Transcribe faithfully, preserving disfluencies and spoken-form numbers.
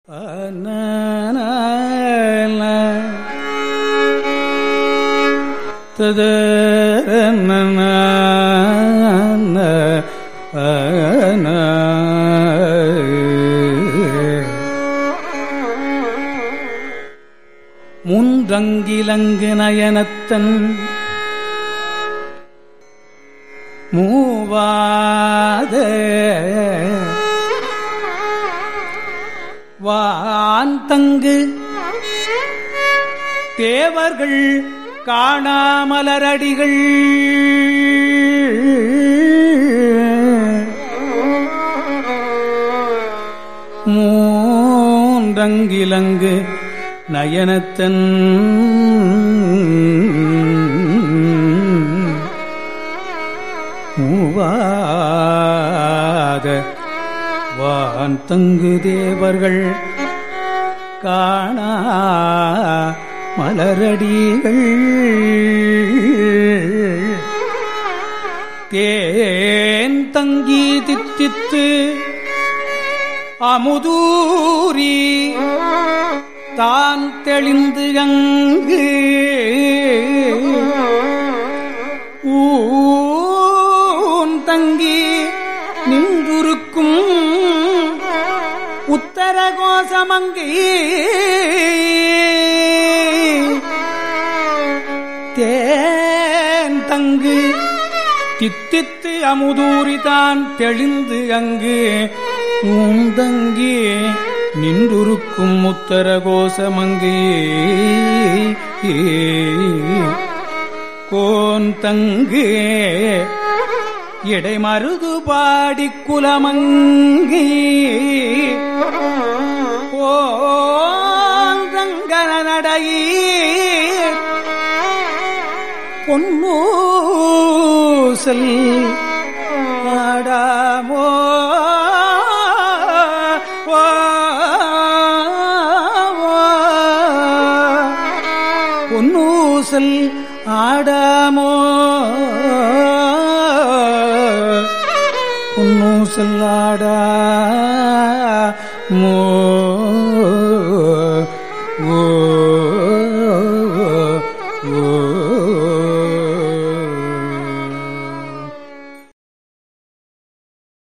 மூன்றங்கிலங்கு நயனத்தன் மூவாத வான்தங்கு தேவர்கள் காணாமலரடிகள் மூன்றங்கிலங்கு நயனத்தன் மூவாத வான்தங்கு தேவர்கள் காணா மலரடிகள் தேன் தங்கி தித்தித்து அமுதூரி தான் தெளிந்து அங்கு ஊன் தங்கி நின்றுருக்கும் உத்தரகோசமங்கி தேன் தங்கு தித்தித்து அமுதூரிதான் தெளிந்து அங்கு ஊந்தங்கி நின்றுருக்கும் உத்தரகோசமங்கி கோன் தங்கு இடைமருது பாடி குலமங்கி ஓங்கன நடையே பொன்னூசல் ஆடாமோ பொன்னூசல் ஆடாமோ பொன்னூசல் ஆடாமோ